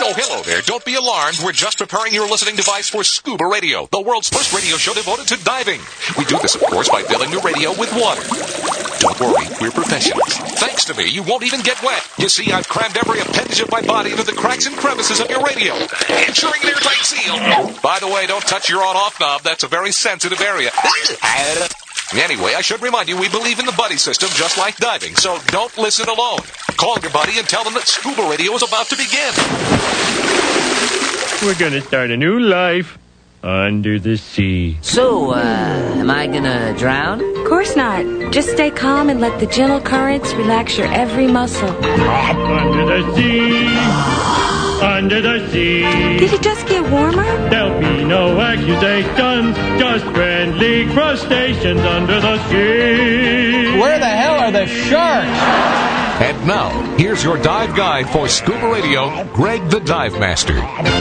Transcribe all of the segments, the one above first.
Oh, hello there. Don't be alarmed. We're just preparing your listening device for Scuba Radio, the world's first radio show devoted to diving. We do this, of course, by filling your radio with water. Don't worry, we're professionals. Thanks to me, you won't even get wet. You see, I've crammed every appendage of my body into the cracks and crevices of your radio, ensuring an airtight seal. By the way, don't touch your on-off knob. That's a very sensitive area. Anyway, I should remind you, we believe in the buddy system just like diving, so don't listen alone. Call your buddy and tell them that Scuba Radio is about to begin. We're gonna start a new life under the sea. So, am I gonna drown? Of course not. Just stay calm and let the gentle currents relax your every muscle. Under the sea, under the sea. Did it just get warmer? There'll be no accusations, just friendly crustaceans under the sea. Where the hell are the sharks? And now, here's your dive guide for Scuba Radio, Greg the Dive Master.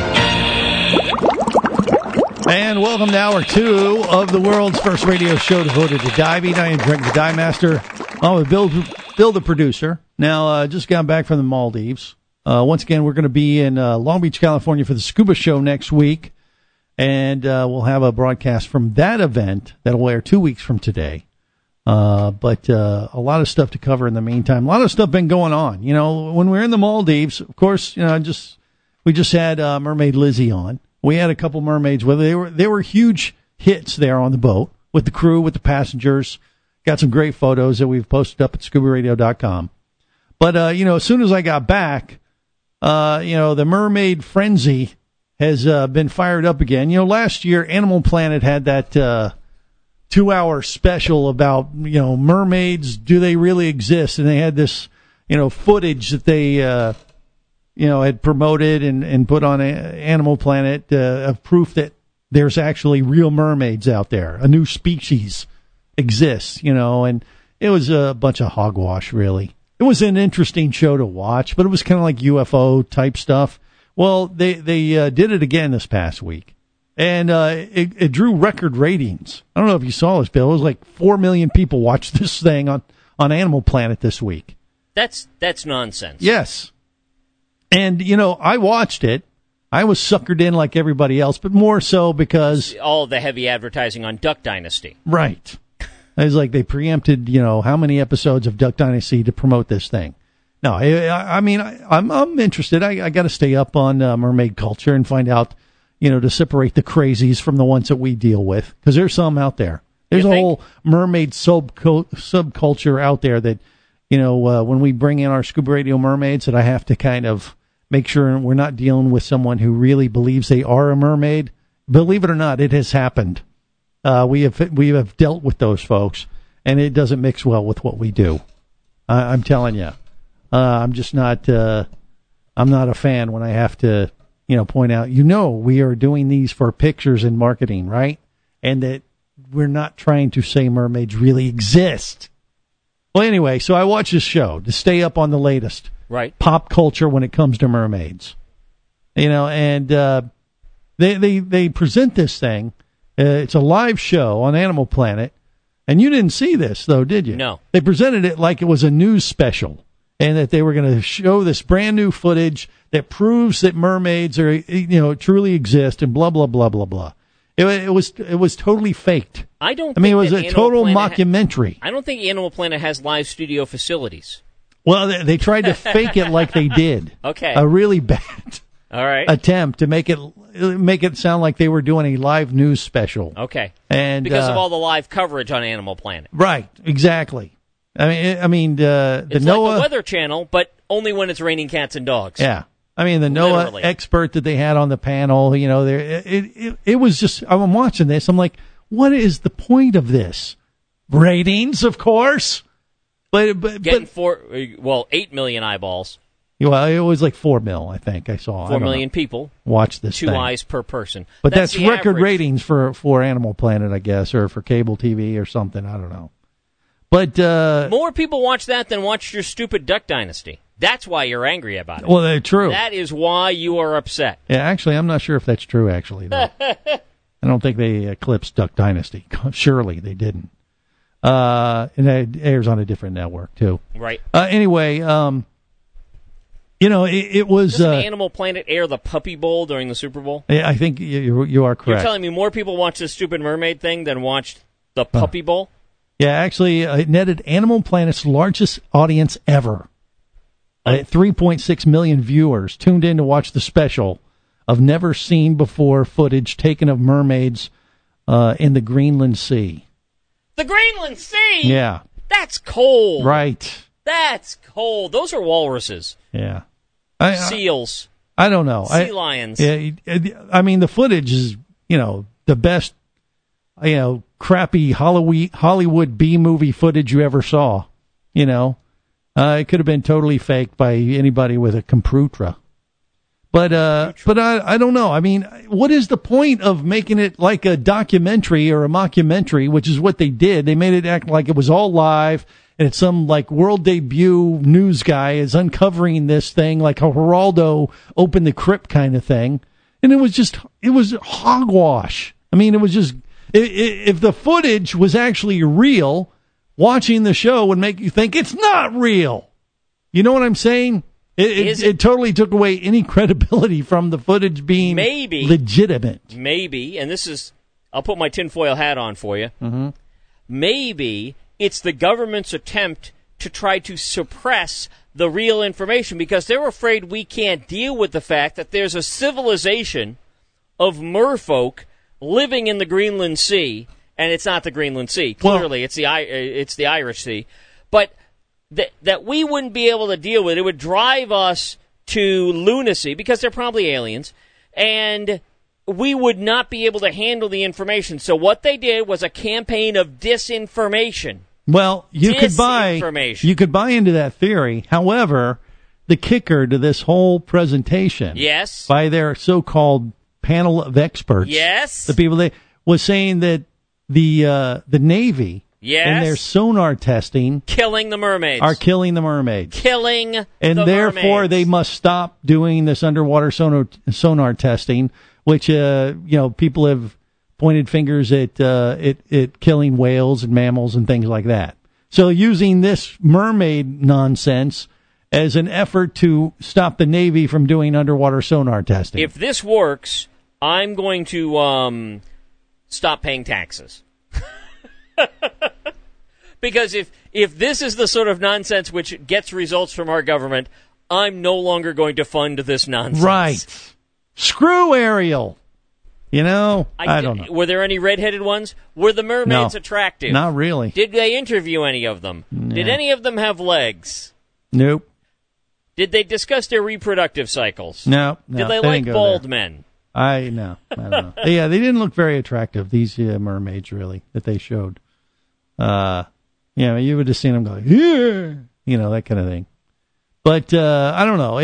And welcome to Hour 2 of the world's first radio show devoted to diving. I am Greg the Dive Master. I'm with Bill the producer. Now, just got back from the Maldives. Once again, we're going to be in Long Beach, California for the Scuba Show next week. And we'll have a broadcast from that event that'll air 2 weeks from today. But a lot of stuff to cover in the meantime. A lot of stuff been going on. You know, when we were in the Maldives, of course, you know, we just had Mermaid Lizzie on. We had a couple mermaids with her. They were huge hits there on the boat with the crew, with the passengers. Got some great photos that we've posted up at scubaradio.com. But, you know, as soon as I got back, you know, the mermaid frenzy has been fired up again. You know, last year, Animal Planet had that 2-hour special about, you know, mermaids. Do they really exist? And they had this, you know, footage that they, you know, had promoted and put on Animal Planet of proof that there's actually real mermaids out there. A new species exists, you know, and it was a bunch of hogwash, really. It was an interesting show to watch, but it was kind of like UFO type stuff. Well, they did it again this past week, and it drew record ratings. I don't know if you saw this, Bill. It was like 4 million people watched this thing on Animal Planet this week. That's nonsense. Yes. And, you know, I watched it. I was suckered in like everybody else, but more so because... all the heavy advertising on Duck Dynasty. Right. It was like they preempted, you know, how many episodes of Duck Dynasty to promote this thing. No, I mean, I'm interested. I got to stay up on mermaid culture and find out, you know, to separate the crazies from the ones that we deal with, because there's some out there. There's a whole mermaid subculture out there that, you know, when we bring in our Scuba Radio mermaids, that I have to kind of make sure we're not dealing with someone who really believes they are a mermaid. Believe it or not, it has happened. We have dealt with those folks, and it doesn't mix well with what we do. I'm telling you, I'm just not. I'm not a fan when I have to, you know, point out. You know, we are doing these for pictures and marketing, right? And that we're not trying to say mermaids really exist. Well, anyway, so I watch this show to stay up on the latest pop culture when it comes to mermaids. You know, and they present this thing. It's a live show on Animal Planet, and you didn't see this, though, did you? No. They presented it like it was a news special, and that they were going to show this brand new footage that proves that mermaids are, you know, truly exist, and blah blah blah blah blah. It was totally faked. I mean, it was a total mockumentary. I don't think Animal Planet has live studio facilities. Well, they tried to fake it like they did. Okay. A really bad attempt to make it sound like they were doing a live news special. Okay. And because of all the live coverage on Animal Planet. Right. Exactly. I mean, the it's NOAA, like the Weather Channel, but only when it's raining cats and dogs. Yeah. I mean, the NOAA expert that they had on the panel, you know, it was just, I'm watching this. I'm like, what is the point of this? Ratings, of course. But 8 million eyeballs. Well, it was like 4 mil, I think I saw. 4 million people watch this 2 thing. eyes per person. But that's record average ratings for Animal Planet, I guess, or for cable TV or something. I don't know. But more people watch that than watch your stupid Duck Dynasty. That's why you're angry about it. Well, they're true. That is why you are upset. Yeah, actually, I'm not sure if that's true, actually, though. I don't think they eclipsed Duck Dynasty. Surely they didn't. And it airs on a different network, too. Right. Anyway, You know, it was. Doesn't Animal Planet air the Puppy Bowl during the Super Bowl? I think you are correct. You're telling me more people watch this stupid mermaid thing than watched the Puppy Bowl? Yeah, actually, it netted Animal Planet's largest audience ever. 3.6 million viewers tuned in to watch the special of never-seen-before footage taken of mermaids in the Greenland Sea. The Greenland Sea? Yeah. That's cold. Right. That's cold. Those are walruses. Yeah. Seals. I don't know. Sea lions. Yeah, I mean, the footage is, the best, crappy Hollywood B-movie footage you ever saw. It could have been totally faked by anybody with a computer. But I don't know. I mean, what is the point of making it like a documentary or a mockumentary, which is what they did? They made it act like it was all live, and it's some like world debut news guy is uncovering this thing like a Geraldo opened the crypt kind of thing. And it was hogwash. I mean, it was just, if the footage was actually real, watching the show would make you think it's not real. You know what I'm saying? It totally took away any credibility from the footage being legitimate. Maybe, and I'll put my tinfoil hat on for you. Mm-hmm. Maybe it's the government's attempt to try to suppress the real information because they're afraid we can't deal with the fact that there's a civilization of merfolk living in the Greenland Sea, and it's not the Greenland Sea. Clearly, it's the Irish Sea. But that we wouldn't be able to deal with. It would drive us to lunacy because they're probably aliens, and we would not be able to handle the information. So what they did was a campaign of disinformation. Well, you could buy into that theory. However, the kicker to this whole presentation, yes, by their so-called panel of experts, yes, the people was saying that the Navy, yes, in their sonar testing, killing the mermaids, are killing the mermaids, and therefore mermaids. They must stop doing this underwater sonar testing, which people have pointed fingers at killing whales and mammals and things like that. So using this mermaid nonsense as an effort to stop the Navy from doing underwater sonar testing. If this works, I'm going to stop paying taxes. Because if this is the sort of nonsense which gets results from our government, I'm no longer going to fund this nonsense. Right. Screw Ariel. I don't know. Were there any redheaded ones? Were the mermaids attractive? Not really. Did they interview any of them? No. Did any of them have legs? Nope. Did they discuss their reproductive cycles? No. Did they like bald men? I don't know. Yeah, they didn't look very attractive, these mermaids, really, that they showed. You would have seen them go, yeah, that kind of thing. But I don't know.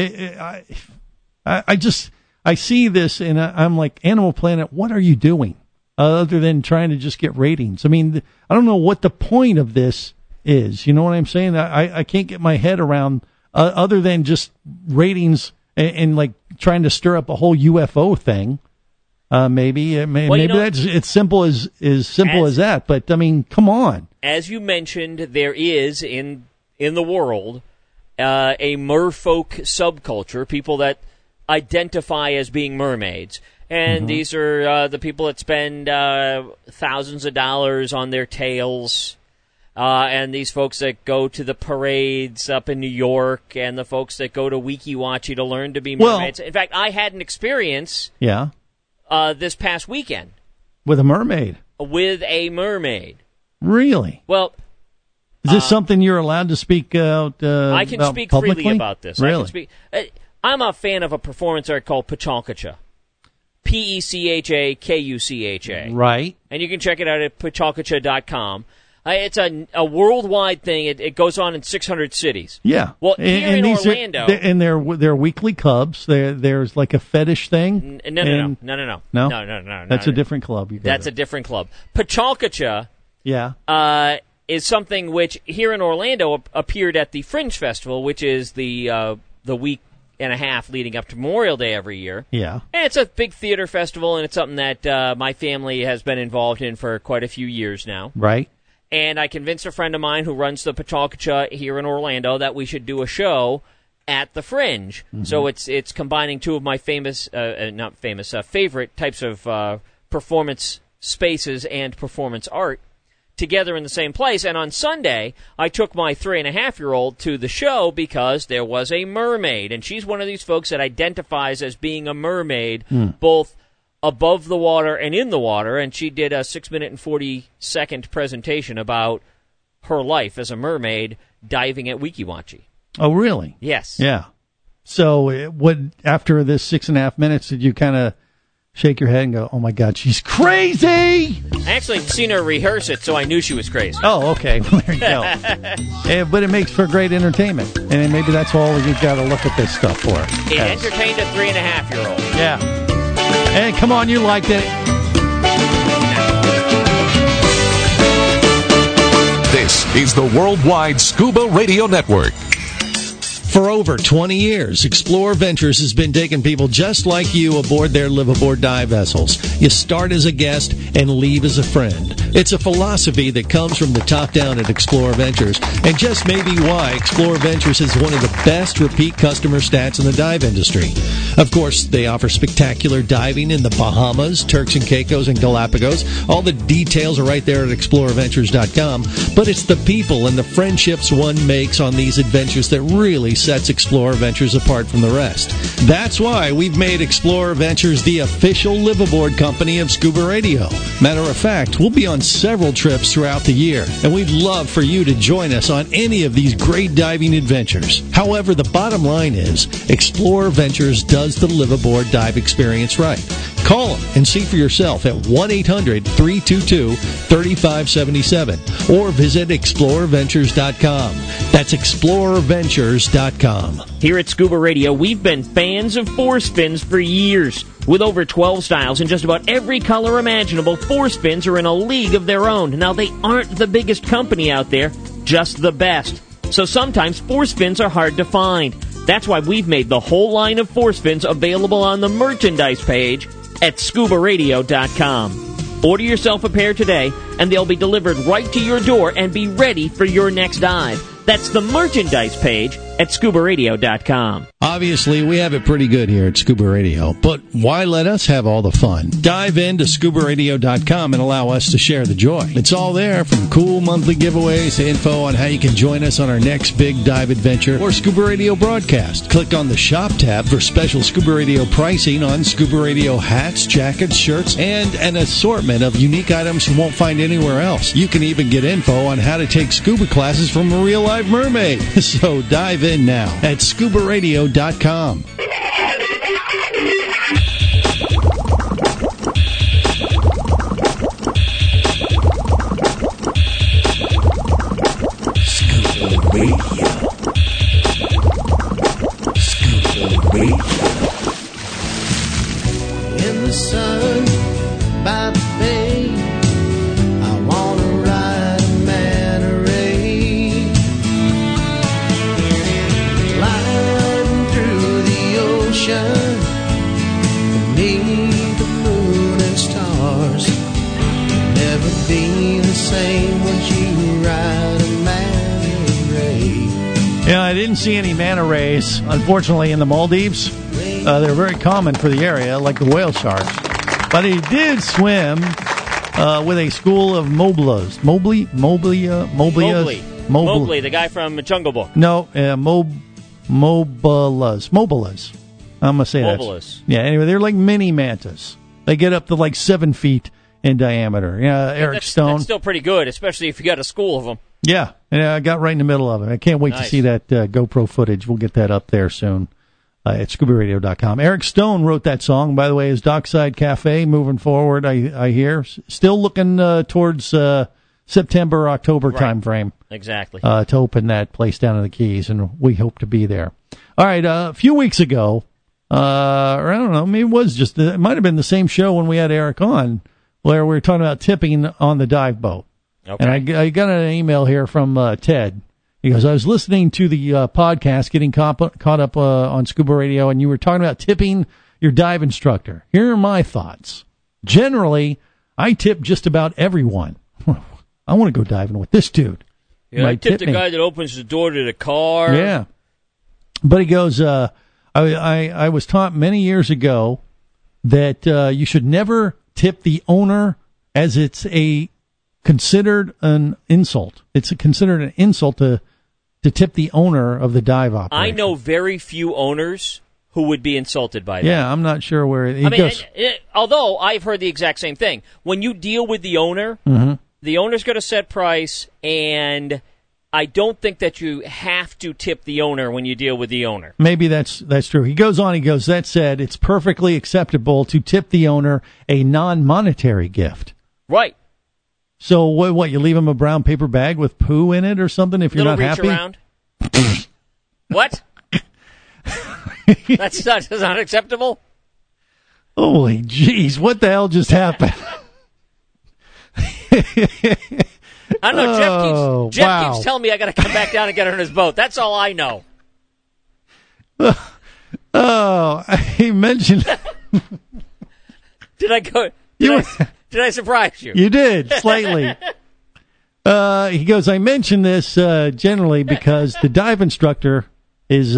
I see this, and I'm like, Animal Planet, what are you doing? Other than trying to just get ratings. I mean, I don't know what the point of this is. You know what I'm saying? I can't get my head around, other than just ratings and like trying to stir up a whole UFO thing. Maybe that's it's simple as that. But I mean, come on. As you mentioned, there is in the world a merfolk subculture, people that identify as being mermaids, and these are the people that spend thousands of dollars on their tails. And these folks that go to the parades up in New York, and the folks that go to Weeki-Wachi to learn to be mermaids. In fact, I had an experience this past weekend. With a mermaid? With a mermaid. Really? Well, is this something you're allowed to speak out I can speak publicly? freely about this. Really? I'm a fan of a performance art called Pechalkacha. Pechalkucha. Right. And you can check it out at pechalkucha.com. It's a worldwide thing. It goes on in 600 cities. Yeah. Well, here in Orlando, and they're weekly clubs. There's like a fetish thing. No. That's a different club. That's a different club. Pechalkucha. Yeah. Is something which here in Orlando appeared at the Fringe Festival, which is the week and a half leading up to Memorial Day every year. Yeah. And it's a big theater festival, and it's something that my family has been involved in for quite a few years now. Right. And I convinced a friend of mine who runs the Pechalkucha here in Orlando that we should do a show at the Fringe. So it's combining two of my favorite types of performance spaces and performance art together in the same place. And on Sunday, I took my 3.5-year-old to the show because there was a mermaid, and she's one of these folks that identifies as being a mermaid, both above the water and in the water, and she did a 6-minute and 40-second presentation about her life as a mermaid diving at Weeki Wachee. Oh, really? Yes. Yeah. So after this 6.5 minutes, did you kind of shake your head and go, oh, my God, she's crazy? I actually seen her rehearse it, so I knew she was crazy. Oh, okay. Well, there you go. But it makes for great entertainment. And maybe that's all you've got to look at this stuff for. It entertained a 3.5-year-old. Yeah. Hey, come on, you liked it. This is the Worldwide Scuba Radio Network. For over 20 years, Explorer Ventures has been taking people just like you aboard their live-aboard dive vessels. You start as a guest and leave as a friend. It's a philosophy that comes from the top down at Explorer Ventures, and just maybe why Explorer Ventures is one of the best repeat customer stats in the dive industry. Of course, they offer spectacular diving in the Bahamas, Turks and Caicos, and Galapagos. All the details are right there at explorerventures.com, but it's the people and the friendships one makes on these adventures that really sets Explorer Ventures apart from the rest. That's why we've made Explorer Ventures the official live-aboard company of Scuba Radio. Matter of fact, we'll be on several trips throughout the year, and we'd love for you to join us on any of these great diving adventures. However, the bottom line is, Explorer Ventures does the live-aboard dive experience right. Call them and see for yourself at 1-800-322-3577 or visit explorerventures.com. That's explorerventures.com. Here at Scuba Radio, we've been fans of force fins for years. With over 12 styles in just about every color imaginable, force fins are in a league of their own. Now, they aren't the biggest company out there, just the best. So sometimes force fins are hard to find. That's why we've made the whole line of force fins available on the merchandise page at scubaradio.com. Order yourself a pair today, and they'll be delivered right to your door and be ready for your next dive. That's the merchandise page at scubaradio.com. Obviously, we have it pretty good here at Scuba Radio, but why let us have all the fun? Dive into scubaradio.com and allow us to share the joy. It's all there, from cool monthly giveaways to info on how you can join us on our next big dive adventure or Scuba Radio broadcast. Click on the Shop tab for special Scuba Radio pricing on Scuba Radio hats, jackets, shirts, and an assortment of unique items you won't find anywhere else. You can even get info on how to take scuba classes from a real live mermaid. So dive in now at scubaradio.com. Scuba Radio. Scuba Radio. In the sun, by the bay, I wanna ride a manta ray, gliding through the ocean, beneath the moon and stars. Never be the same once you ride a manta ray. Yeah, I didn't see any manta rays, unfortunately, in the Maldives. They're very common for the area, like the whale sharks. But he did swim with a school of Moblas. Mowgli, the guy from Jungle Book. No, Mobalas. I'm going to say that. Mobalas. Yeah, anyway, they're like mini mantas. They get up to like 7 feet in diameter. Yeah, Eric Stone. That's still pretty good, especially if you got a school of them. Yeah, I got right in the middle of it. I can't wait to see that GoPro footage. We'll get that up there soon at scubaradio.com. Eric Stone wrote that song, by the way, his Dockside Cafe moving forward, I hear. Still looking towards September, October timeframe. Exactly. To open that place down in the Keys, and we hope to be there. All right, a few weeks ago, or I don't know, maybe it might have been the same show when we had Eric on, where we were talking about tipping on the dive boat. Okay. And I got an email here from Ted. He goes, I was listening to the podcast, getting caught up on Scuba Radio, and you were talking about tipping your dive instructor. Here are my thoughts. Generally, I tip just about everyone. I want to go diving with this dude. Yeah, I tip the guy that opens the door to the car. Yeah. But he goes, I was taught many years ago that you should never tip the owner, as it's considered an insult. It's considered an insult to tip the owner of the dive operation. I know very few owners who would be insulted by that. Yeah, I'm not sure where he goes. Although I've heard the exact same thing. When you deal with the owner, the owner's got a set price, and I don't think that you have to tip the owner when you deal with the owner. Maybe that's true. He goes on, that said, it's perfectly acceptable to tip the owner a non-monetary gift. Right. So what, you leave him a brown paper bag with poo in it or something if you're not happy? Around. What? That's not acceptable? Holy jeez, what the hell just happened? I don't know. Jeff keeps telling me I got to come back down and get on his boat. That's all I know. He mentioned... Did I surprise you? You did, slightly. He goes, I mention this generally because the dive instructor is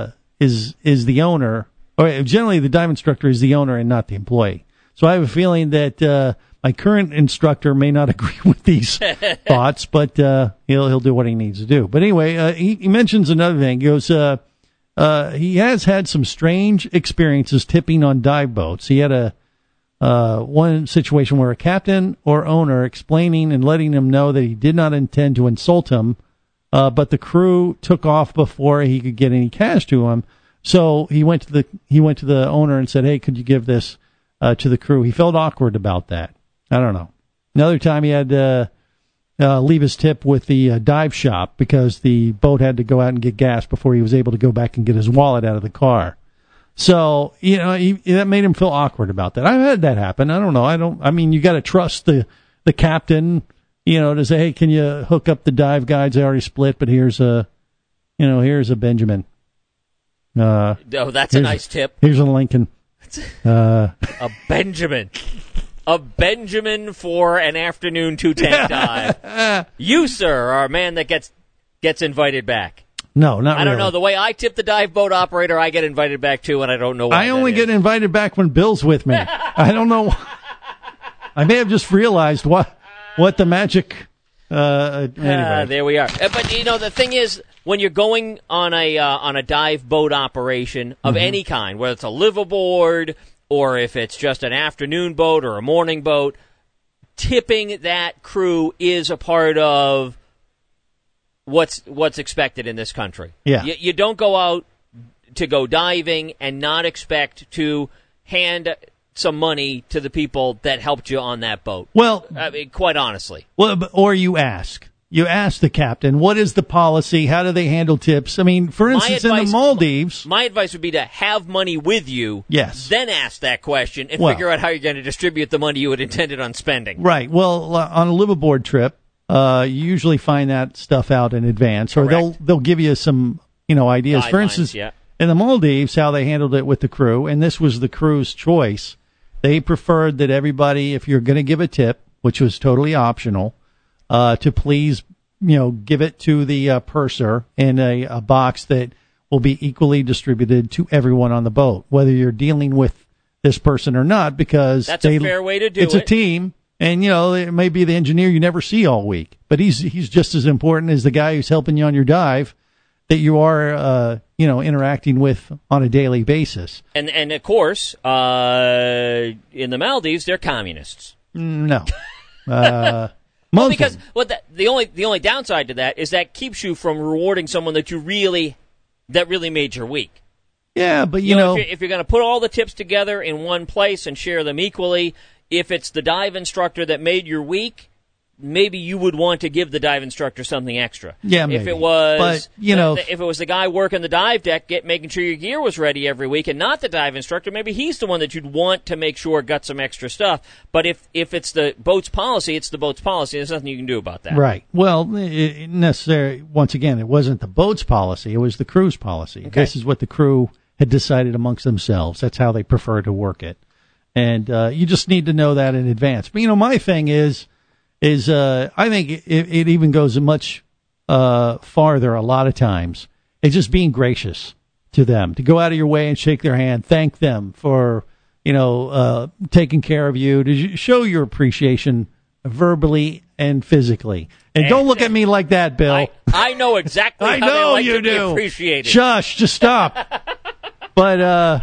the owner, or generally the dive instructor is the owner and not the employee. So I have a feeling that my current instructor may not agree with these thoughts, but he'll do what he needs to do. But anyway, he mentions another thing. He goes, he has had some strange experiences tipping on dive boats. He had one situation where a captain or owner explaining and letting him know that he did not intend to insult him, but the crew took off before he could get any cash to him. So he went to the owner and said, "Hey, could you give this to the crew?" He felt awkward about that. I don't know. Another time he had to leave his tip with the dive shop because the boat had to go out and get gas before he was able to go back and get his wallet out of the car. So, that made him feel awkward about that. I've had that happen. I don't know. I mean, you got to trust the captain, to say, "Hey, can you hook up the dive guides? I already split, but here's a Benjamin." That's a nice tip. Here's a Lincoln. A Benjamin. A Benjamin for an afternoon 2-tank dive. You, sir, are a man that gets invited back. No, not really. I don't know. The way I tip the dive boat operator, I get invited back too, and I don't know why. I only get invited back when Bill's with me. I don't know. I may have just realized what the magic. Anyway, there we are. But the thing is, when you're going on a dive boat operation of any kind, whether it's a liveaboard or if it's just an afternoon boat or a morning boat, tipping that crew is a part of what's expected in this country. Yeah. You don't go out to go diving and not expect to hand some money to the people that helped you on that boat. Well, I mean, quite honestly. Well, or you ask the captain, what is the policy? How do they handle tips? I mean, for instance, in the Maldives. My advice would be to have money with you. Yes. Then ask that question and figure out how you're going to distribute the money you had intended on spending. Right. Well, on a liveaboard trip, you usually find that stuff out in advance, Correct. or they'll give you some ideas. Guidelines, for instance, in the Maldives, how they handled it with the crew, and this was the crew's choice. They preferred that everybody, if you're going to give a tip, which was totally optional, to please give it to the purser in a box that will be equally distributed to everyone on the boat, whether you're dealing with this person or not, because that's a fair way to do it. It's a team. And, it may be the engineer you never see all week, but he's just as important as the guy who's helping you on your dive that you are, interacting with on a daily basis. And of course, in the Maldives, they're communists. No. Because the only downside to that is that keeps you from rewarding someone that really made your week. Yeah, but if you're going to put all the tips together in one place and share them equally, if it's the dive instructor that made your week, maybe you would want to give the dive instructor something extra. Yeah, maybe. If it was, but, if it was the guy working the dive deck, making sure your gear was ready every week, and not the dive instructor, maybe he's the one that you'd want to make sure got some extra stuff. But if it's the boat's policy, it's the boat's policy. There's nothing you can do about that. Right. Well, once again, it wasn't the boat's policy; it was the crew's policy. Okay. This is what the crew had decided amongst themselves. That's how they prefer to work it. And you just need to know that in advance. But, my thing is I think it even goes much farther a lot of times. It's just being gracious. to them, to go out of your way and shake their hand, thank them for, taking care of you, to show your appreciation verbally and physically. And don't look at me like that, Bill. I know exactly I how know they like you to be do. appreciated. Shush, just stop. But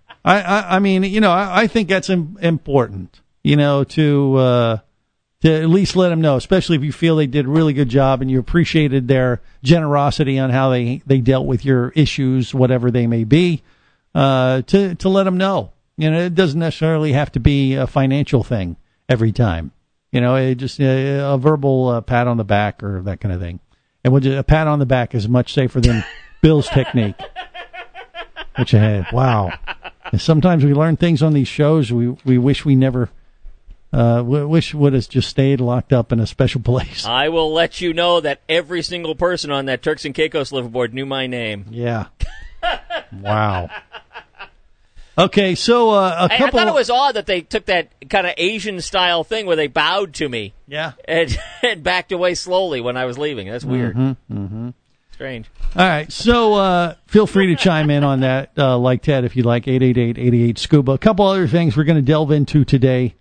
I think that's important, to at least let them know, especially if you feel they did a really good job and you appreciated their generosity on how they dealt with your issues, whatever they may be, to let them know. It doesn't necessarily have to be a financial thing every time. Just a verbal pat on the back or that kind of thing. And a pat on the back is much safer than Bill's technique. Which, wow. And sometimes we learn things on these shows we wish we never, wish would have just stayed locked up in a special place. I will let you know that every single person on that Turks and Caicos liveaboard knew my name. Yeah. Wow. Okay, so I thought it was odd that they took that kind of Asian-style thing where they bowed to me. Yeah. And backed away slowly when I was leaving. That's weird. Mm-hmm. Strange. All right, so feel free to chime in on that, like Ted, if you'd like, 888-88-SCUBA. A couple other things we're going to delve into today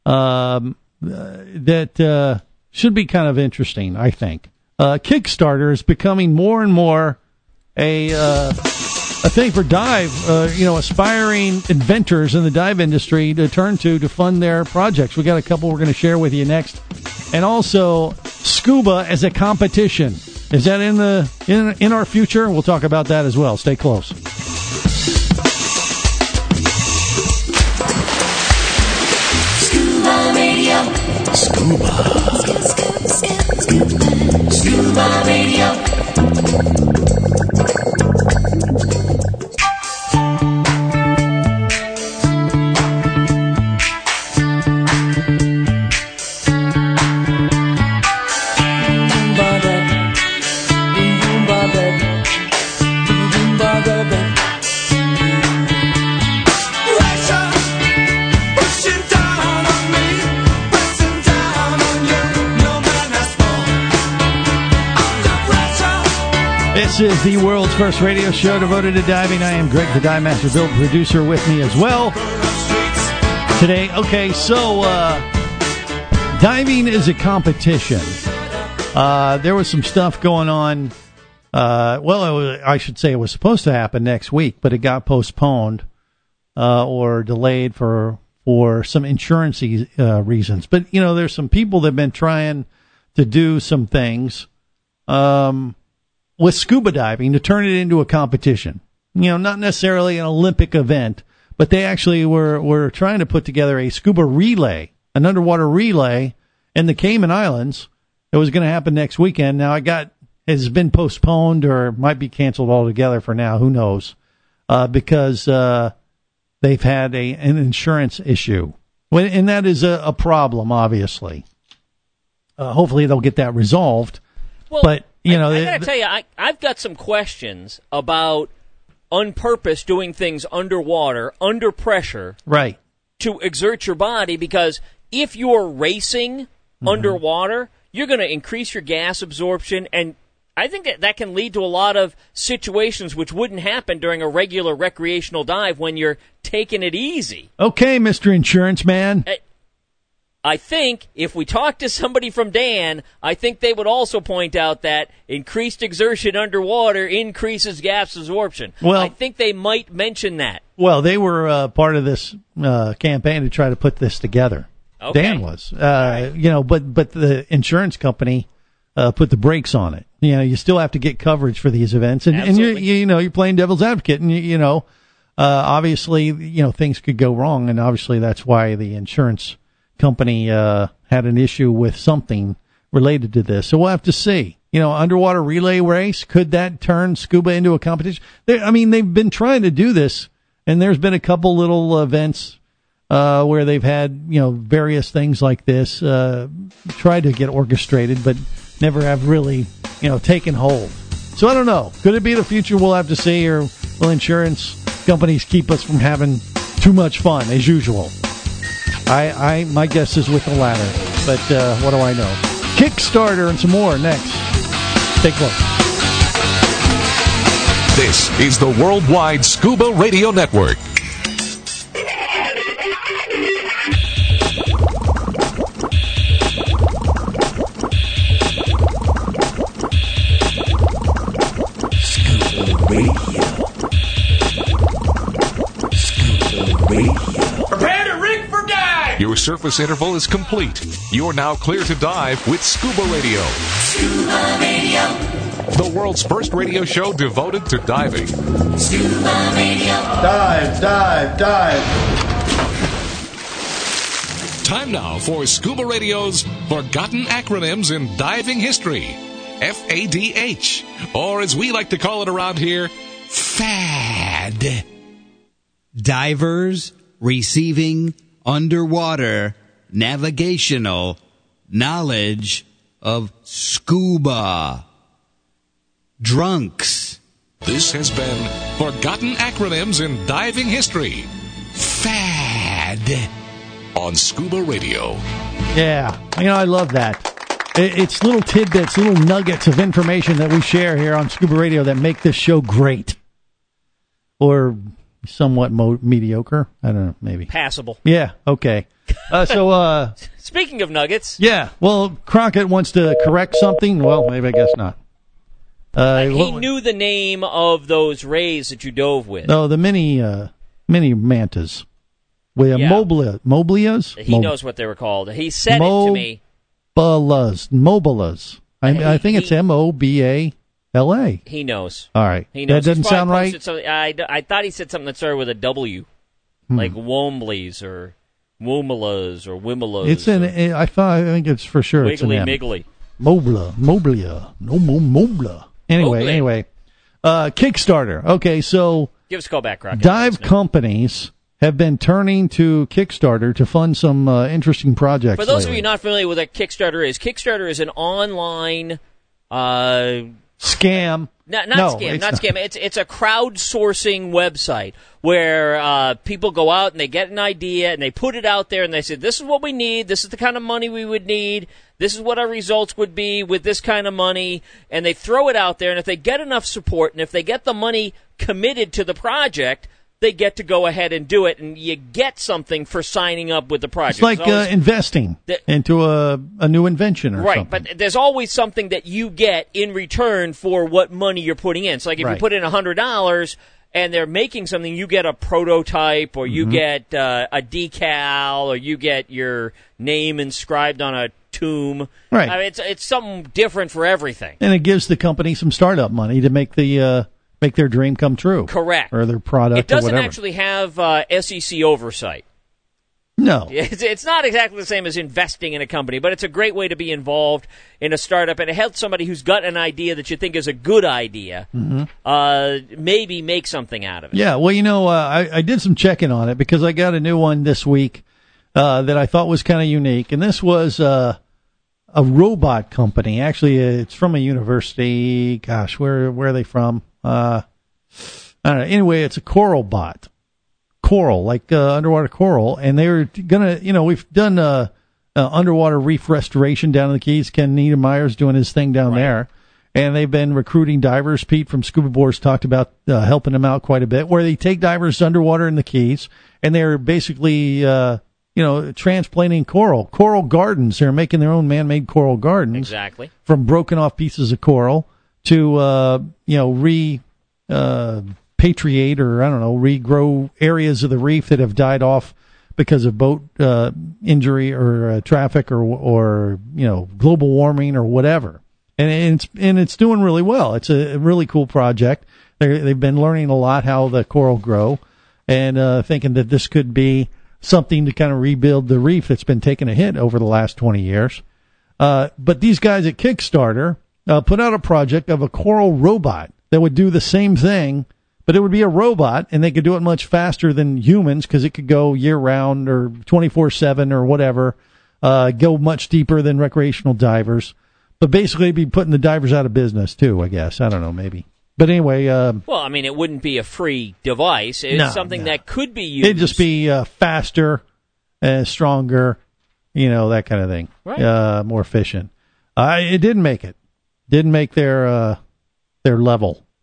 that should be kind of interesting, I think. Kickstarter is becoming more and more a thing for dive, aspiring inventors in the dive industry to turn to fund their projects. We got a couple we're going to share with you next. And also, scuba as a competition. Is that in our future? We'll talk about that as well. Stay close. Scuba Radio. Scuba Radio. This is the world's first radio show devoted to diving. I am Greg, the Dive Master, Bill, producer, with me as well today. Okay, so diving is a competition. There was some stuff going on. I should say it was supposed to happen next week, but it got postponed or delayed for some insurance reasons. But, there's some people that have been trying to do some things with scuba diving to turn it into a competition. Not necessarily an Olympic event, but they actually were trying to put together a scuba relay, an underwater relay in the Cayman Islands. It was going to happen next weekend. Now has been postponed or might be canceled altogether for now. Who knows? Because they've had an insurance issue. And that is a problem, obviously. Hopefully they'll get that resolved. Well, but I got to tell you, I've got some questions about on purpose doing things underwater, under pressure, right, to exert your body, because if you're racing underwater, you're going to increase your gas absorption, and I think that can lead to a lot of situations which wouldn't happen during a regular recreational dive when you're taking it easy. Okay, Mr. Insurance Man. I think if we talk to somebody from Dan, I think they would also point out that increased exertion underwater increases gas absorption. Well, I think they might mention that. Well, they were part of this campaign to try to put this together. Okay. Dan was, but the insurance company put the brakes on it. You still have to get coverage for these events, and you're playing devil's advocate, and obviously, things could go wrong, and obviously that's why the insurance company had an issue with something related to this. So we'll have to see. Underwater relay race, could that turn scuba into a competition? They've been trying to do this, and there's been a couple little events where they've had, various things like this tried to get orchestrated, but never have really, taken hold. So I don't know. Could it be the future? We'll have to see, or will insurance companies keep us from having too much fun as usual? My guess is with the latter, but what do I know? Kickstarter and some more next. Stay close. This is the Worldwide Scuba Radio Network. Scuba Radio. Scuba Radio. Prepare to rig for dive! Your surface interval is complete. You're now clear to dive with Scuba Radio. Scuba Radio. The world's first radio show devoted to diving. Scuba Radio. Dive, dive, dive. Time now for Scuba Radio's Forgotten Acronyms in Diving History. FADH. Or as we like to call it around here, FAD. Divers receiving underwater navigational knowledge of scuba. Drunks. This has been Forgotten Acronyms in Diving History. FAD. On Scuba Radio. Yeah, I love that. It's little tidbits, little nuggets of information that we share here on Scuba Radio that make this show great. Or somewhat mediocre. I don't know, maybe. Passable. Yeah, okay. Speaking of nuggets. Yeah, well, Crockett wants to correct something. Well, maybe I guess not. He knew the name of those rays that you dove with. No, the mini mantas. Moblias? He knows what they were called. He said it to me. Mobilas. I think it's Mobala. He knows. All right. He knows. That doesn't sound right? I thought he said something that started with a W. Like Wombleys or Womalas or Wimalas. It's I think it's for sure Wiggly it's an M. Miggly. Moblia. No Mobla. Anyway, Kickstarter. Okay, so give us a call back, Crockett. Dive companies have been turning to Kickstarter to fund some interesting projects. For those lately. of you not familiar with what Kickstarter is an online scam. Not scam. It's a crowdsourcing website where people go out and they get an idea and they put it out there and they say, this is what we need, this is the kind of money we would need, this is what our results would be with this kind of money, and they throw it out there, and if they get enough support and if they get the money committed to the project, they get to go ahead and do it, and you get something for signing up with the project. It's like investing into a new invention or something. Right, but there's always something that you get in return for what money you're putting in. So like if you put in $100 and they're making something, you get a prototype or you get a decal or you get your name inscribed on a tomb. Right. I mean, it's something different for everything. And it gives the company some startup money to make their dream come true. Correct. Or their product It doesn't or whatever. actually have SEC oversight. No. It's not exactly the same as investing in a company, but it's a great way to be involved in a startup, and it helps somebody who's got an idea that you think is a good idea maybe make something out of it. Yeah, well, I did some checking on it because I got a new one this week that I thought was kind of unique, and this was a robot company. Actually, it's from a university. Gosh, where are they from? I don't know. Anyway, it's a coral bot. Coral, like underwater coral, and they're gonna, we've done underwater reef restoration down in the Keys. Ken Niedermeyer's doing his thing down there, and they've been recruiting divers. Pete from Scuba Boards talked about helping them out quite a bit, where they take divers underwater in the Keys, and they're basically, transplanting coral gardens. They're making their own man-made coral gardens, exactly, from broken off pieces of coral to repatriate or regrow areas of the reef that have died off because of boat injury or traffic or global warming or whatever. And it's doing really well. It's a really cool project. They've been learning a lot how the coral grow, and thinking that this could be something to kind of rebuild the reef that's been taking a hit over the last 20 years. But these guys at Kickstarter put out a project of a coral robot that would do the same thing, but it would be a robot, and they could do it much faster than humans because it could go year-round or 24/7 or whatever, go much deeper than recreational divers. But basically, it'd be putting the divers out of business, too, I guess. I don't know, maybe. But anyway... it wouldn't be a free device. It's something that could be used. It'd just be faster, stronger, that kind of thing. Right. More efficient. It didn't make it. Didn't make their level.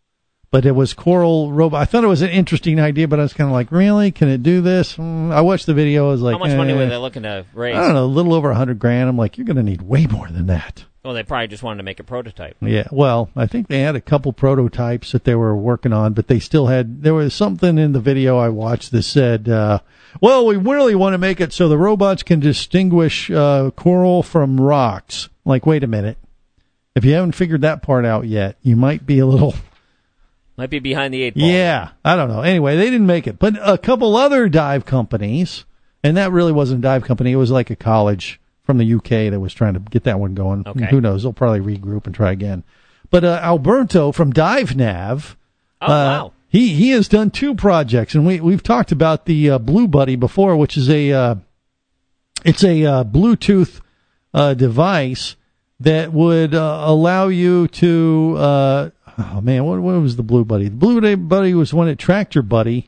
But it was coral robot. I thought it was an interesting idea, but I was kind of like, really? Can it do this? I watched the video. I was like, how much money were they looking to raise? I don't know, a little over $100,000. I'm like, you're going to need way more than that. Well, they probably just wanted to make a prototype. Yeah, well, I think they had a couple prototypes that they were working on, but they still had, there was something in the video I watched that said, well, we really want to make it so the robots can distinguish coral from rocks. Like, wait a minute. If you haven't figured that part out yet, you might be a little... Might be behind the 8 ball. Yeah, I don't know. Anyway, they didn't make it. But a couple other dive companies, and that really wasn't a dive company. It was like a college from the UK that was trying to get that one going. Okay. Who knows? They'll probably regroup and try again. But Alberto from DiveNav, wow. He has done 2 projects, and we've talked about the Blue Buddy before, which is it's a Bluetooth device that would allow you to oh man, what was the Blue Buddy? The Blue Buddy was when it tracked your buddy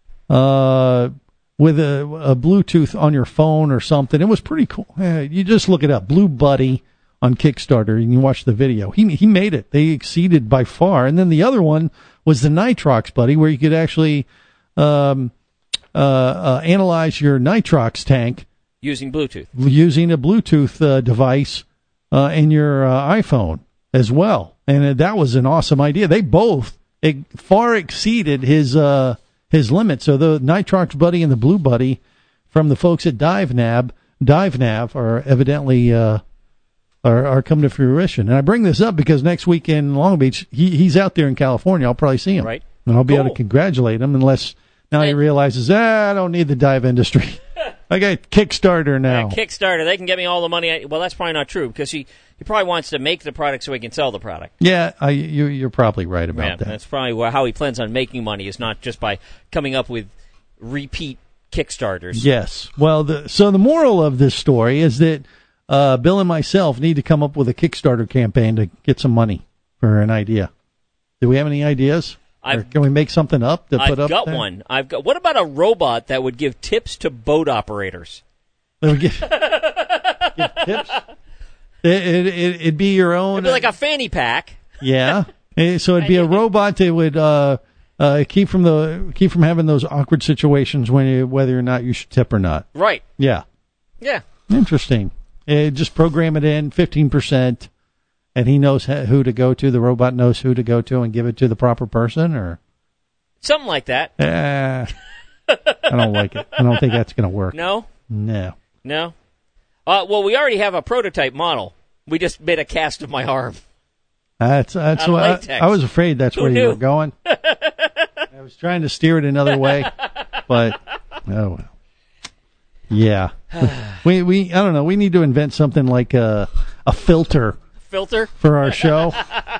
with a Bluetooth on your phone or something. It was pretty cool. You just look it up, Blue Buddy on Kickstarter, and you watch the video. He made it. They exceeded by far. And then the other one was the Nitrox Buddy, where you could actually analyze your nitrox tank using Bluetooth, using a Bluetooth device in your iPhone as well. And that was an awesome idea. They both far exceeded his limit. So the Nitrox Buddy and the Blue Buddy from the folks at DiveNav are evidently are coming to fruition. And I bring this up because next week in Long Beach, he's out there in California. I'll probably see him. Right. And I'll be able to congratulate him unless now he realizes, I don't need the dive industry. I got Kickstarter now. Kickstarter, they can get me all the money. Well, that's probably not true because he probably wants to make the product so he can sell the product. Yeah, you're probably right about that. That's probably how he plans on making money is not just by coming up with repeat Kickstarters. Yes. Well, so the moral of this story is that Bill and myself need to come up with a Kickstarter campaign to get some money for an idea. Do we have any ideas? Or can we make something up to put up there? I've got one. What about a robot that would give tips to boat operators? That would give tips? It'd be your own. It'd be like a fanny pack. Yeah. So it'd be a robot that would keep from having those awkward situations whether or not you should tip or not. Right. Yeah. Yeah. Interesting. Just program it in 15%. And he knows who to go to. The robot knows who to go to and give it to the proper person, or something like that. I don't like it. I don't think that's going to work. No. Well, we already have a prototype model. We just made a cast of my arm. That's what I was afraid. That's where you were going. I was trying to steer it another way, but oh well. Yeah, we I don't know. We need to invent something like a filter for our show.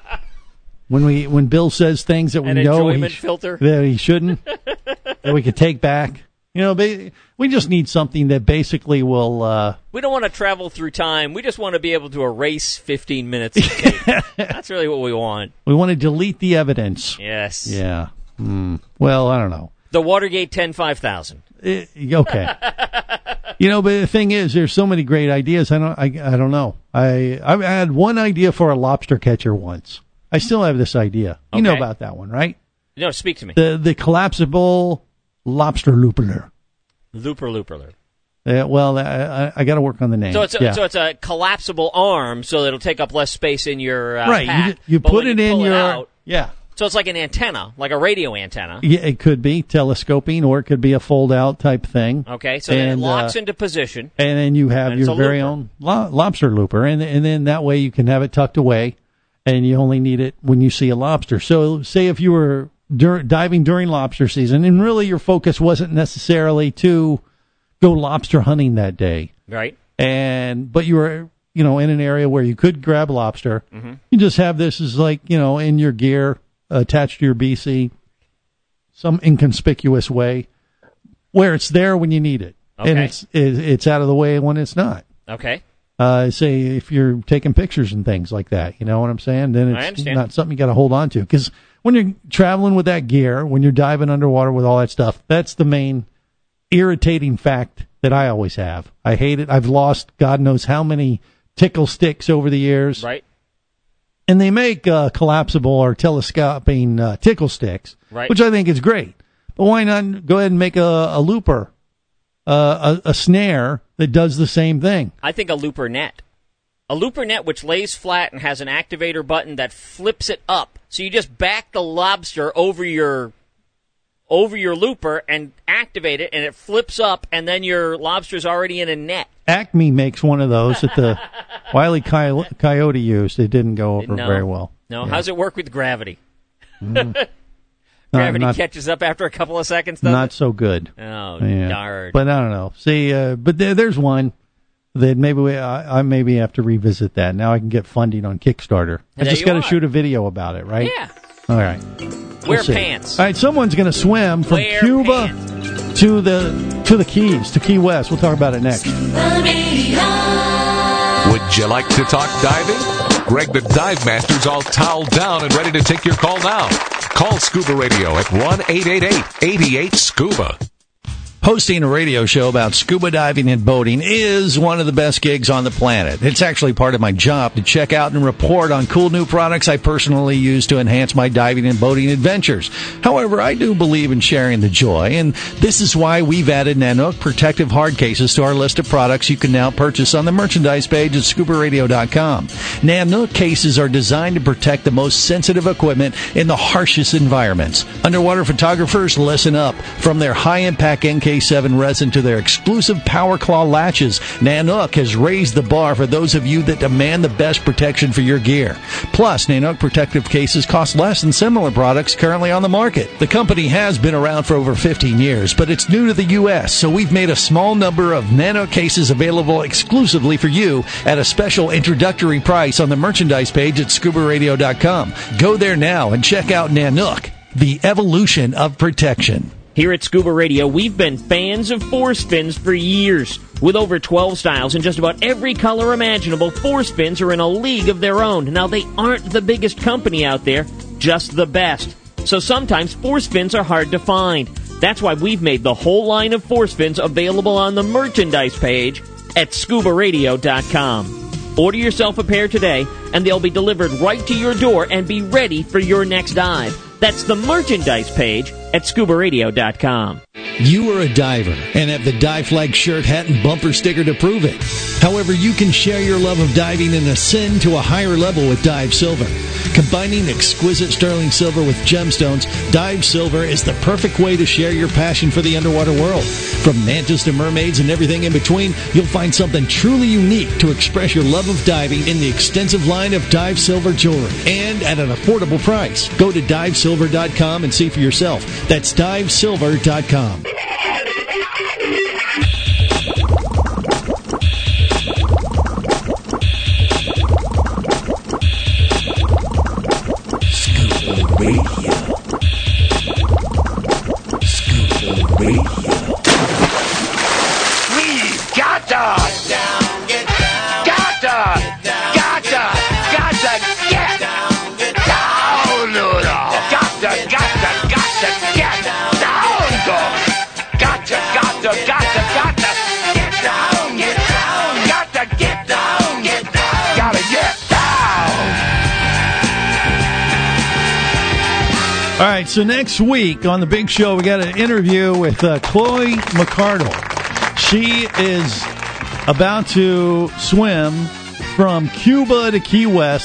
When Bill says things that we know that he shouldn't, that we could take back. You know, we just need something that basically will... we don't want to travel through time. We just want to be able to erase 15 minutes of tape. That's really what we want. We want to delete the evidence. Yes. Yeah. Well, I don't know. The Watergate 10-5000. Okay. You know, but the thing is, there's so many great ideas. I don't know. I had one idea for a lobster catcher once. I still have this idea. You know about that one, right? No, speak to me. The collapsible lobster looper. Looper. Well, I got to work on the name. So it's a collapsible arm, so it'll take up less space in your right. pack. You put it in your So it's like an antenna, like a radio antenna. Yeah, it could be telescoping, or it could be a fold-out type thing. Okay, so then it locks into position. And then you have your very own lobster looper, and then that way you can have it tucked away, and you only need it when you see a lobster. So say if you were diving during lobster season, and really your focus wasn't necessarily to go lobster hunting that day. Right. But you were, in an area where you could grab lobster. Mm-hmm. You just have this as like, in your gear, attached to your BC, some inconspicuous way, where it's there when you need it, and it's out of the way when it's not. Okay. Say if you're taking pictures and things like that, you know what I'm saying? Then it's not something you got to hold on to, because when you're traveling with that gear, when you're diving underwater with all that stuff, that's the main irritating fact that I always have. I hate it. I've lost God knows how many tickle sticks over the years. Right. And they make collapsible or telescoping tickle sticks, Right. which I think is great. But why not go ahead and make a looper, a snare that does the same thing? I think a looper net. A looper net which lays flat and has an activator button that flips it up. So you just back the lobster over your looper and activate it, and it flips up, and then your lobster's already in a net. Acme makes one of those that the Wile E. Coyote used. It didn't go over very well. No, Yeah. how's it work with gravity? Mm. Gravity not- catches up after a couple of seconds, doesn't Not it? so good. Oh, Yeah. darn. But I don't know. See, but there's one that maybe I maybe have to revisit that. Now I can get funding on Kickstarter. I There just you got to are. shoot a video about it, right? Yeah. All right. Wear We'll see. pants. All right, someone's going to swim from Wear Cuba pants. to the Keys, to Key West. We'll talk about it next. Would you like to talk diving? Greg the Dive Master's all toweled down and ready to take your call now. Call Scuba Radio at 1-888-88-SCUBA. Hosting a radio show about scuba diving and boating is one of the best gigs on the planet. It's actually part of my job to check out and report on cool new products I personally use to enhance my diving and boating adventures. However, I do believe in sharing the joy, and this is why we've added Nanook protective hard cases to our list of products you can now purchase on the merchandise page at ScubaRadio.com. Nanook cases are designed to protect the most sensitive equipment in the harshest environments. Underwater photographers, listen up. From their high-impact NK7 resin to their exclusive Power Claw latches, Nanook has raised the bar for those of you that demand the best protection for your gear. Plus, Nanook protective cases cost less than similar products currently on the market. The company has been around for over 15 years, but it's new to the U.S., so we've made a small number of Nanook cases available exclusively for you at a special introductory price on the merchandise page at ScubaRadio.com. Go there now and check out Nanook, the evolution of protection. Here at Scuba Radio, we've been fans of force fins for years. With over 12 styles and just about every color imaginable, force fins are in a league of their own. Now, they aren't the biggest company out there, just the best. So sometimes force fins are hard to find. That's why we've made the whole line of force fins available on the merchandise page at ScubaRadio.com. Order yourself a pair today, and they'll be delivered right to your door and be ready for your next dive. That's the merchandise page at ScubaRadio.com. You are a diver and have the Dive Flag shirt, hat, and bumper sticker to prove it. However, you can share your love of diving and ascend to a higher level with Dive Silver. Combining exquisite sterling silver with gemstones, Dive Silver is the perfect way to share your passion for the underwater world. From mantas to mermaids and everything in between, you'll find something truly unique to express your love of diving in the extensive line of Dive Silver jewelry, and at an affordable price. Go to divesilver.com and see for yourself. That's divesilver.com. Scuba Radio. Scuba Radio. We've got to get down, get down, got to get down, Noodle. Got to get down, dog. Got to get down, got to get down, gotta get down. All right, so next week on the big show, we got an interview with Chloe McCardle. She is about to swim from Cuba to Key West.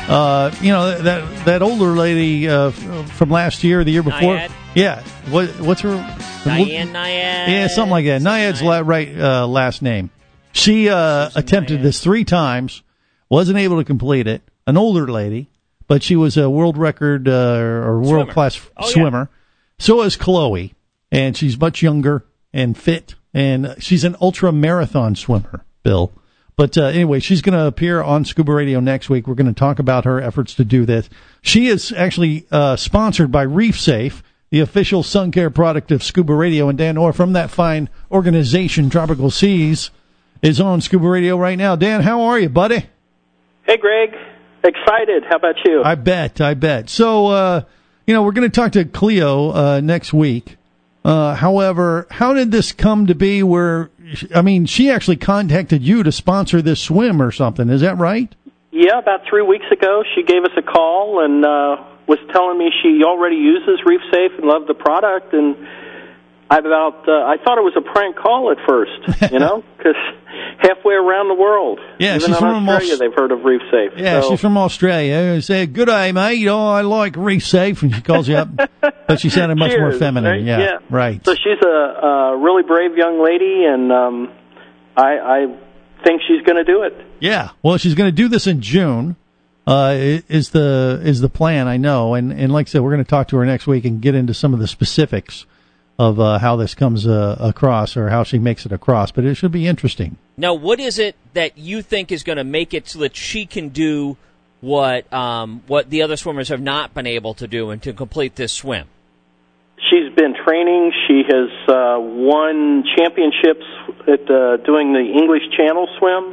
That older lady from last year, or the year before. Naiad? Yeah. What's her? Naiad. Yeah, something like that. Naiad's last name. She attempted this 3 times, wasn't able to complete it. An older lady, but she was a world record or world class swimmer. So is Chloe, and she's much younger and fit, and she's an ultra marathon swimmer, Bill. But anyway, she's going to appear on Scuba Radio next week. We're going to talk about her efforts to do this. She is actually sponsored by Reef Safe, the official sun care product of Scuba Radio. And Dan Orr from that fine organization, Tropical Seas, is on Scuba Radio right now. Dan, how are you, buddy? Hey, Greg. Excited. How about you? I bet. So, we're going to talk to Cleo next week. However, how did this come to be where, she actually contacted you to sponsor this swim or something. Is that right? Yeah, about 3 weeks ago, she gave us a call and was telling me she already uses Reef Safe and loved the product. And I thought it was a prank call at first, you know, because halfway around the world, yeah, even she's in from Australia, they've heard of Reef Safe. Yeah, so. She's from Australia. I say, "Good day, mate. You know, I like Reef Safe," and she calls you up, but she sounded much more Cheers, feminine. right? Yeah, right. So she's a really brave young lady, and I think she's going to do it. Yeah, well, she's going to do this in June. Is the plan? I know, and like I said, we're going to talk to her next week and get into some of the specifics of how this comes across, or how she makes it across. But it should be interesting. Now, what is it that you think is going to make it so that she can do what the other swimmers have not been able to do and to complete this swim? She's been training. She has won championships at doing the English Channel swim.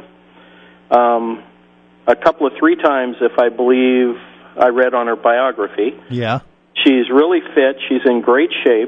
A couple of 3 times, if I believe I read on her biography. Yeah. She's really fit. She's in great shape.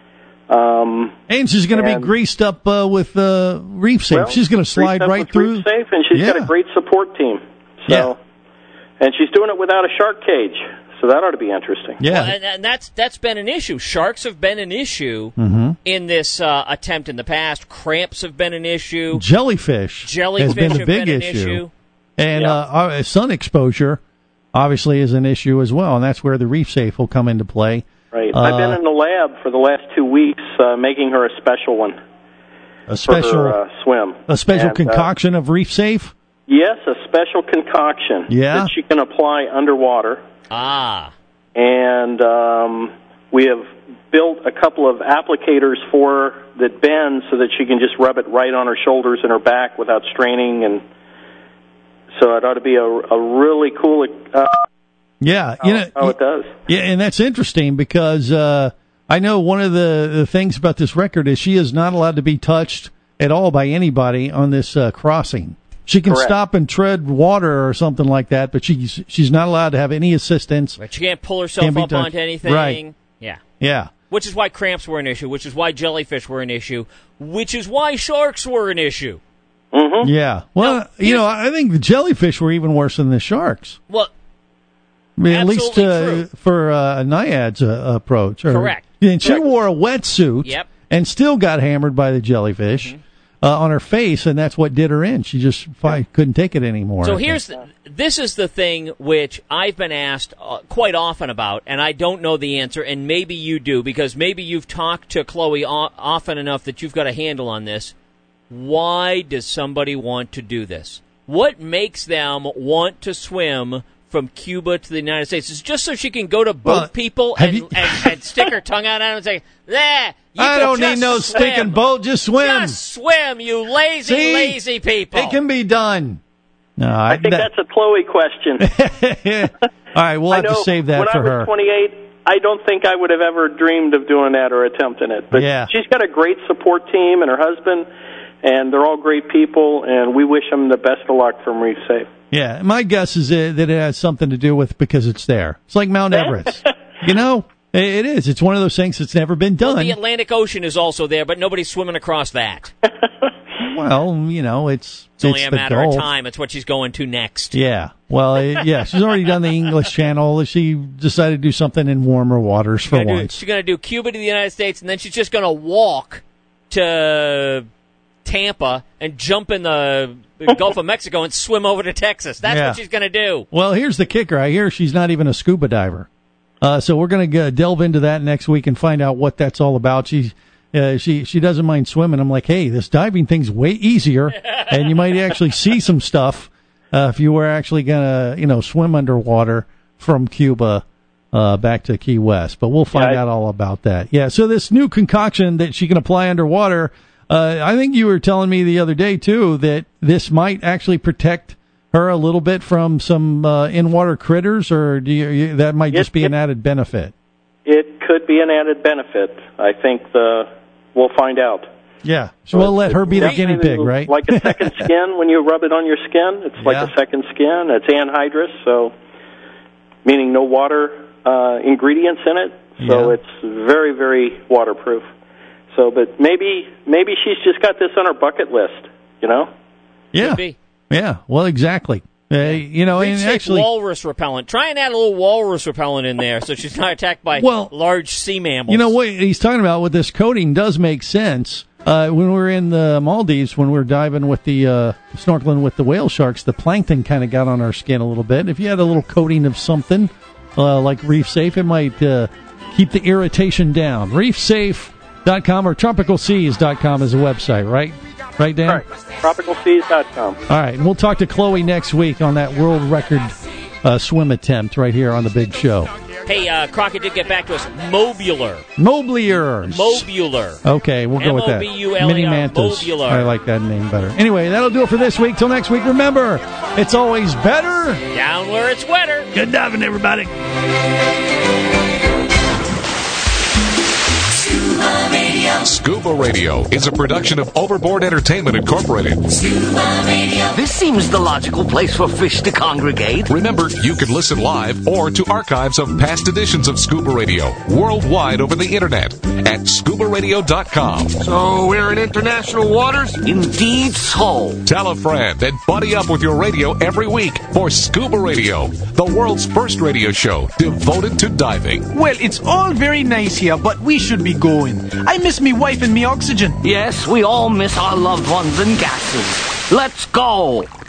And she's going to be greased up with Reef Safe. Well, she's going to slide right through. Reef Safe, and she's got a great support team. So, and she's doing it without a shark cage. So that ought to be interesting. Yeah, well, and that's been an issue. Sharks have been an issue in this attempt in the past. Cramps have been an issue. Jellyfish has been the big issue. And sun exposure, obviously, is an issue as well. And that's where the Reef Safe will come into play. Right. I've been in the lab for the last 2 weeks making her a special one. A special for her, swim. A special concoction of Reef Safe? Yes, a special concoction that she can apply underwater. Ah. And we have built a couple of applicators for her that bend so that she can just rub it right on her shoulders and her back without straining. And so it ought to be a really cool how it does. Yeah, and that's interesting because I know one of the things about this record is she is not allowed to be touched at all by anybody on this crossing. She can stop and tread water or something like that, but she's not allowed to have any assistance. But she can't pull herself up onto anything. Right. Yeah. Yeah. Which is why cramps were an issue, which is why jellyfish were an issue, which is why sharks were an issue. Mm-hmm. Yeah. Well, I think the jellyfish were even worse than the sharks. Well, I mean, at least true. for Naiad's approach. Correct. And she wore a wetsuit and still got hammered by the jellyfish on her face, and that's what did her in. She just couldn't take it anymore. So this is the thing which I've been asked quite often about, and I don't know the answer, and maybe you do, because maybe you've talked to Chloe often enough that you've got a handle on this. Why does somebody want to do this? What makes them want to swim from Cuba to the United States? Is it just so she can go to boat people and stick her tongue out at them and say, "There, I don't need no stinking boat, just swim. Just swim, you lazy people." It can be done. No, I think that's a Chloe question. All right, we'll have to save that for her. When I was 28, I don't think I would have ever dreamed of doing that or attempting it. But she's got a great support team and her husband, and they're all great people, and we wish them the best of luck from Reef Safe. Yeah, my guess is that it has something to do with because it's there. It's like Mount Everest. It is. It's one of those things that's never been done. Well, the Atlantic Ocean is also there, but nobody's swimming across that. Well, it's only a the matter goal. of time. It's what she's going to next. Yeah. Well, she's already done the English Channel. She decided to do something in warmer waters for once. She's going to do Cuba to the United States, and then she's just going to walk to Tampa and jump in the Gulf of Mexico and swim over to Texas. That's what she's going to do. Well, here's the kicker. I hear she's not even a scuba diver. So we're going to delve into that next week and find out what that's all about. She doesn't mind swimming. I'm like, hey, this diving thing's way easier, and you might actually see some stuff if you were actually going to swim underwater from Cuba back to Key West. But we'll find out all about that. Yeah, so this new concoction that she can apply underwater, I think you were telling me the other day, too, that this might actually protect her a little bit from some in-water critters, or that might just be an added benefit? It could be an added benefit. I think we'll find out. Yeah, so we'll let her be the guinea pig, right? Like a second skin when you rub it on your skin. It's like a second skin. It's anhydrous, so meaning no water ingredients in it. So it's very, very waterproof. So, but maybe she's just got this on her bucket list, Yeah. Yeah, well, exactly. You know, Reef and safe actually, walrus repellent. Try and add a little walrus repellent in there so she's not attacked by large sea mammals. you know what he's talking about with this coating does make sense. When we were in the Maldives, when we were diving with the snorkeling with the whale sharks, the plankton kind of got on our skin a little bit. If you had a little coating of something like Reef Safe, it might keep the irritation down. ReefSafe.com or TropicalSeas.com is a website, right? Right, Dan? Right. TropicalSeas.com. All right, and we'll talk to Chloe next week on that world record swim attempt right here on the big show. Hey, Crockett did get back to us. Mobular. Okay, we'll go with that. M-O-B-U-L-A-R, Mini mantas. Mobular. I like that name better. Anyway, that'll do it for this week. Till next week, remember, it's always better down where it's wetter. Good diving, everybody. Scuba Radio is a production of Overboard Entertainment Incorporated. This seems the logical place for fish to congregate. Remember, you can listen live or to archives of past editions of Scuba Radio worldwide over the internet at scubaradio.com. So we're in international waters? Indeed so. Tell a friend and buddy up with your radio every week for Scuba Radio, the world's first radio show devoted to diving. Well, it's all very nice here, but we should be going. I miss me wife and me oxygen. Yes, we all miss our loved ones and gases. Let's go.